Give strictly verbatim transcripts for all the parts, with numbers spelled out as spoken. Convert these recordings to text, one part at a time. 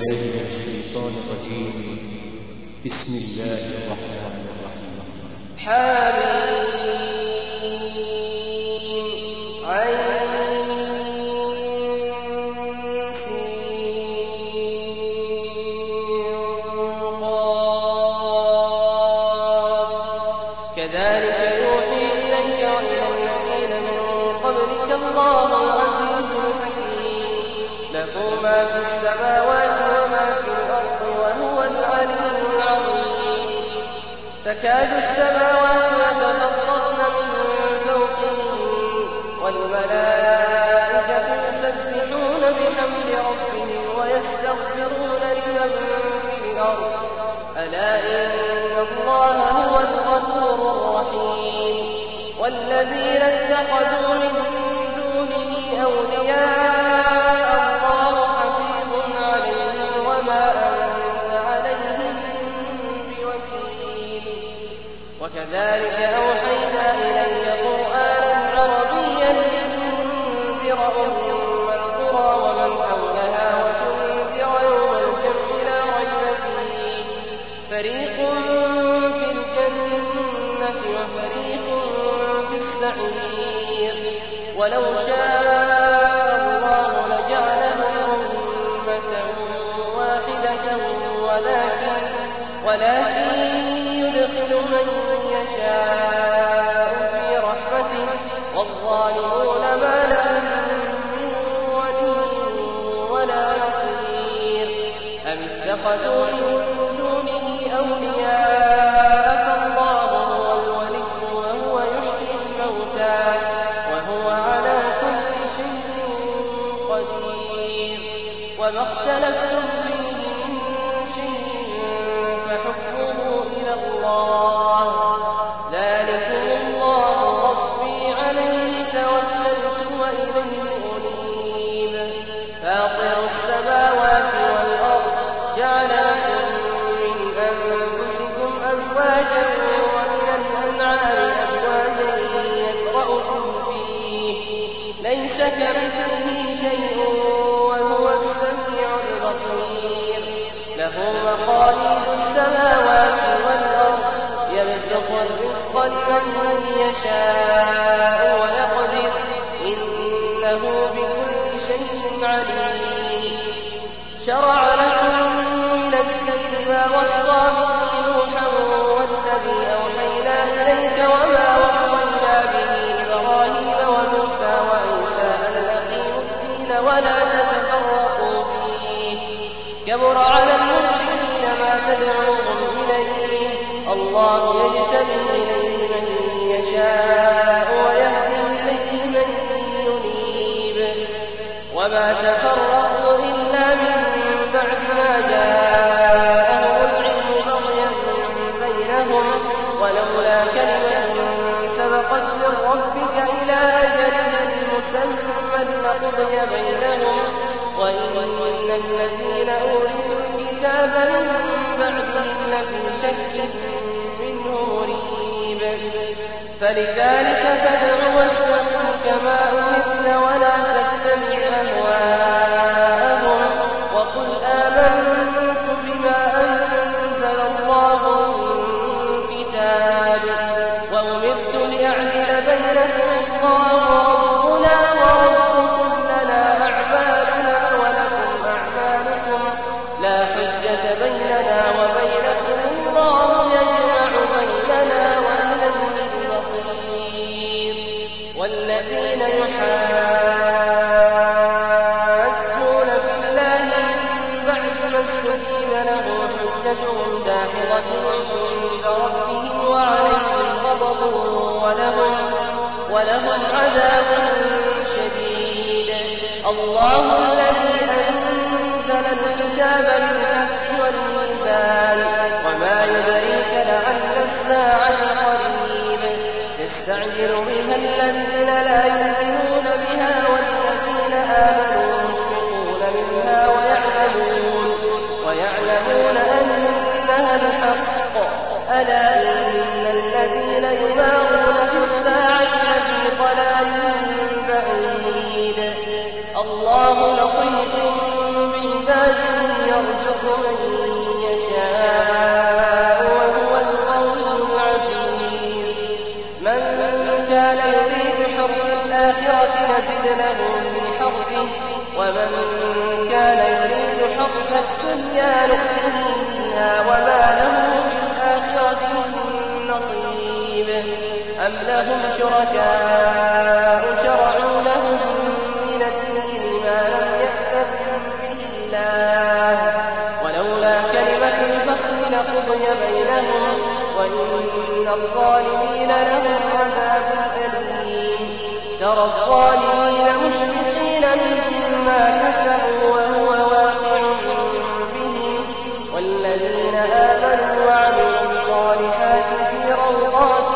بالله من الشيطان الرجيم. بسم الله الرحمن الرحيم. حميم عين سين قاف كذلك يوحي إليك وإلى الذين من قبلك الله العزيز الحكيم له ما في السماوات وما في الأرض وهو العلي العظيم. تكاد السماوات يتفطرن من فوقهم والملائكة يسبحون بحمد ربهم ويستغفرون لمن في الأرض ألا إن الله هو الغفور الرحيم. والذين اتخذوا من دونه أولياء الله حفيظ عليهم وما أنت عليهم بوكيل. وكذلك أوحينا إليك قرآنا عربيا لتنذر أم القرى ومن حولها وتنذر يوم الجمع لا ريب فيه فريق في الجنة وفريق في السعير. ولو شاء الله لجعلهم أمة واحدة ولكن ولكن يدخل من يشاء في رحمته والظالمون ما لهم من ولي ولا نصير. أم اتخذوا من دونه أولياء فالله هو الولي وهو يحيي الموتى وهو على كل شيء قدير. وما اختلفتم فيه من شيء فحكمه إلى الله ذلكم الله ربي عليه توكلت وإليه أنيب. فاطر السماوات والأرض جعل لكم من أنفسكم أزواجا ومن الأنعام أزواجا يذرأكم فيه ليس كمثله شيء وهو السميع البصير. له مقاليد السماوات والأرض يبسط الرزق لمن يشاء ويقدر إنه بكل شيء عليم. شرع لكم من الدين ما وصى به نوحا والذي أوحينا إليك وما وصينا به إبراهيم وموسى وعيسى أن أقيموا الدين ولا تتفرقوا فيه كبر على المشركين ما تدعوهم إليه الله يجتبي إليه من يشاء ويهدي إليه من ينيب. وما تفرقوا إلا من بعد ما جاءهم العلم بغيا بينهم ولولا كلمة سبقت من ربك إلى أجل مسمى لقضي بينهم وإن الذين أورثوا الكتاب من بعدهم لفي شك منه مريب. فلذلك فادع واستقم كما أمرت ولا تتبع أهواءهم وقل آمنت بما أنزل الله من كتاب وأمرت لأعدل بينكم الله ربنا وربكم لنا أعمالنا ولكم أعمالكم لا حجة بيننا وبينكم الله يجمع بيننا وإليه المصير. والذين يحاجون بالله من بعد ما استجيب له حجتهم داحضة عند ربهم وعليهم غضب ولهم ولهم عذاب شديد. الله الذي أنزل الكتاب بالحق والميزان وما يدريك لعل الساعة قريب. يستعجل بها الذين لا يؤمنون بها والذين آمنوا مشفقون منها ويعلمون ويعلمون أنها الحق ألا إن الذين يمارون في الساعة لفي ضلال بعيد. الله لطيف بعباده يرزق الدنيا نؤته منها وما له في الآخرة من نصيب أم لهم شركاء شرعوا لهم من الدين ما لم يأذن به الله ولولا كلمة الفصل لقضي بينهم وإن الظالمين لهم عذاب أليم ترى الظالمين مشفقين مما كسبوا وهو واقع بهم والذين آمنوا وعملوا الصالحات في روضات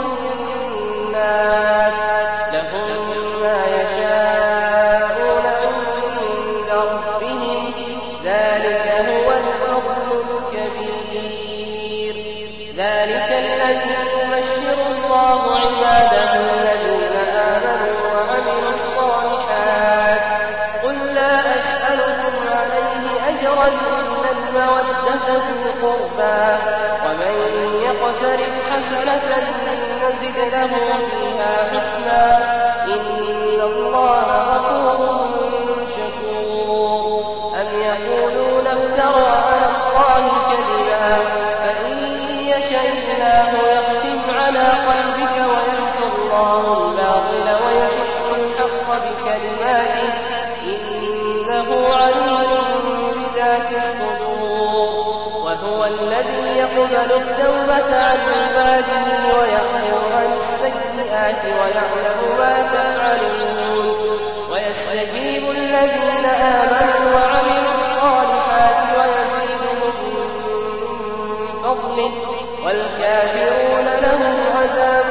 الجنات لهم ما يشاءون عند ربهم ذلك هو الفضل الكبير ذلك الذي يبشر الله عباده الذين آمنوا وعملوا الصالحات قل لا أسألكم عليه أجرا إلا المودة في القربى ومن يقترف حسنة نزد له فيها حسنا إن الله غفور شكور أم يقولون افترى على الله كذبا فإن يشاء الله يختم على قلبك ويمحو الله الباطل ويحق الحق بكلماته إنه عليم بذات الصدور وهو الذي يقبل التوبة عن عباده ويعفو عن السيئات ويعلم ما تفعلون ويستجيب الذين آمنوا وعملوا الصالحات ويزيدهم من فضله والكافرون لهم عذاب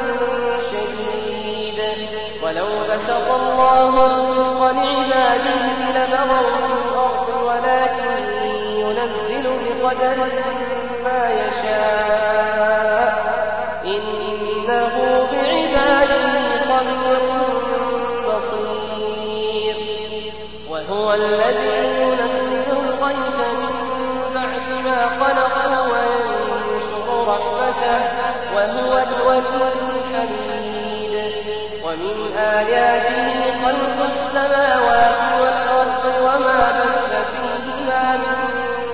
شديد ولو بسط الله الرزق لعباده لبغوا في الأرض ولكن ينزل بقدر ما يشاء إنه بعباده خبير بصير وهو الذي ينزل الغيث من بعد ما قنطوا وينشر رحمته وهو الولي الحميد ومن آياته خلق السماوات والأرض وما بث فيهما من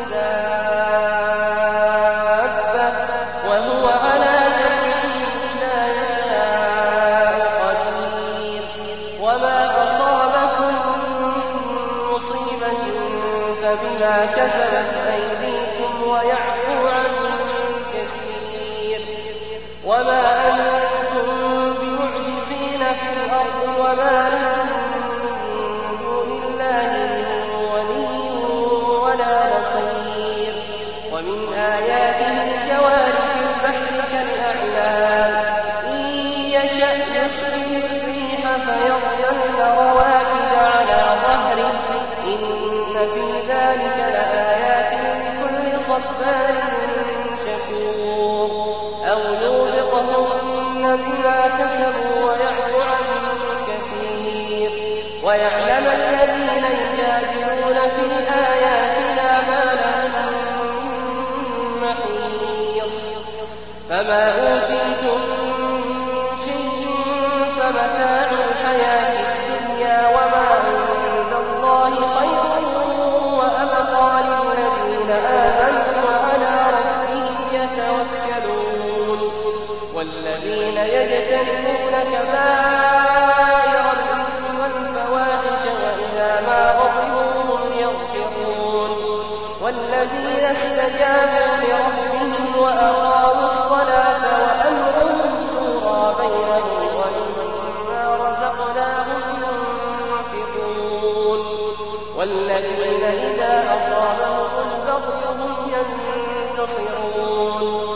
بما كسبت أيديكم ويعفو عن كثير وما أنتم بمعجزين في الأرض وما لكم من دون الله من ولي ولا نصير ومن آياته الجوار في البحر كالأعلام إن يشأ يسكن الريح فيظللن رواكد على ظهره إن في ذلك لآيات لكل صبار شكور أو يوبقهن بما كسبوا ويعفو عن كثير ويعلم الذين يجادلون في آياتنا ما لهم من محيص فما أوتيتم من شيء فمتاع الحياة الدنيا وما عند الله خير وأبقى للذين آمنوا وعلى ربهم يتوكلون والذين يجتنبون كبائر الإثم والفواحش وإذا ما غضبوا هم يغفرون والذين استجابوا لربهم وأقاموا الصلاة وأمرهم شورى بينهم ومما رزقناهم ينفقون والذين إذا أصابهم البغي هم ينتصرون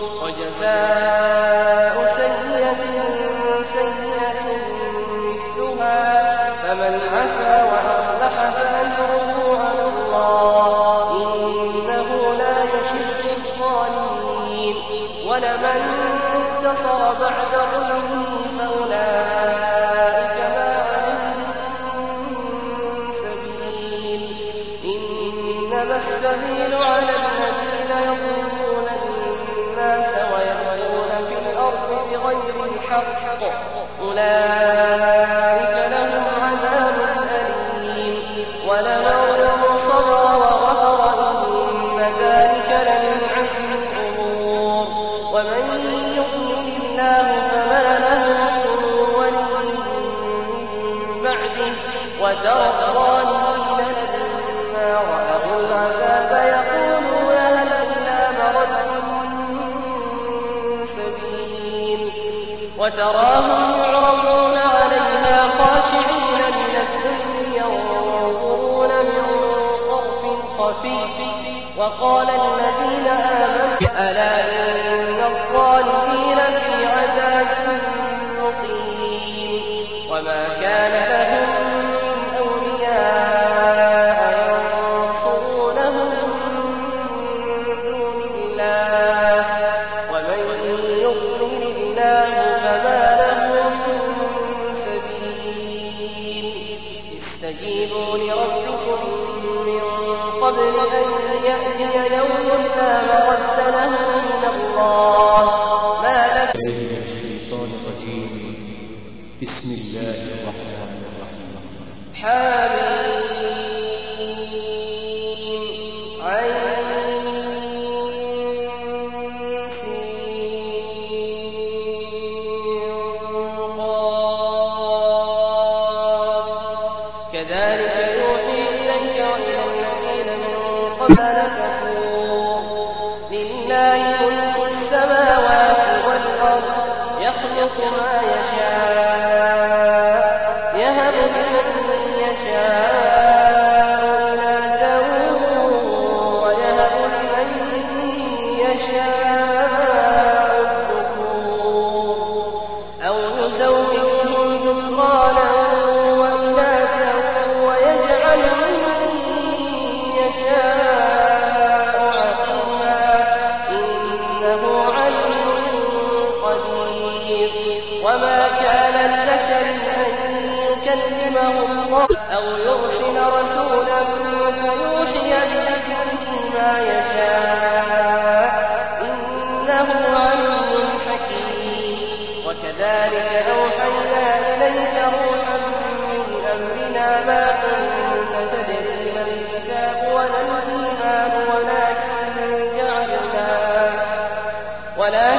وجزاء سيئة سيئة مثلها فمن عفا وأصلح فأجره على الله إنه لا يحب الظالمين ولمن انتصر بعد ظلمه فأولئك ما عليهم من سبيل إنما السبيل على الذين يظلمون الناس ويبغون في الأرض بغير الحق أولئك لهم عذاب أليم ولمن صبر وغفر إن وتراهم يعرضون عليها خاشعين من الذل ينظرون من طرف خفي وقال الذين آمنوا ألا إن الظالمين في عذاب مقيم وما كان لهم من أولياء ينصرونهم من دون الله ومن يضلل الله فما له من سبيل استجيبوا لربكم من قبل أن يأتي يوم لا مرد له من الله ما لك من الشيطان الرجيم. بسم الله الرحمن الرحيم. حميم عين سين قاف كذلك يوحي إليك وإلى الذين من قبلك لله ملك السماوات والأرض يخلق ما يشاء يهب لمن يشاء إناثا ويهب لمن يشاء الذكور أو يزوجهم ذكرانا وإناثا ويجعل من يشاء عقيما إنه عليم قدير وما كان لبشر أن يكلمه الله أو يرسل رسولا فيوحي بإذنه ما يشاء إنه عليم حكيم وكذلك أوحينا إليك روحا من أمرنا ما كنت تدري ما الكتاب ولا الإيمان ولكن جعلناه ولكن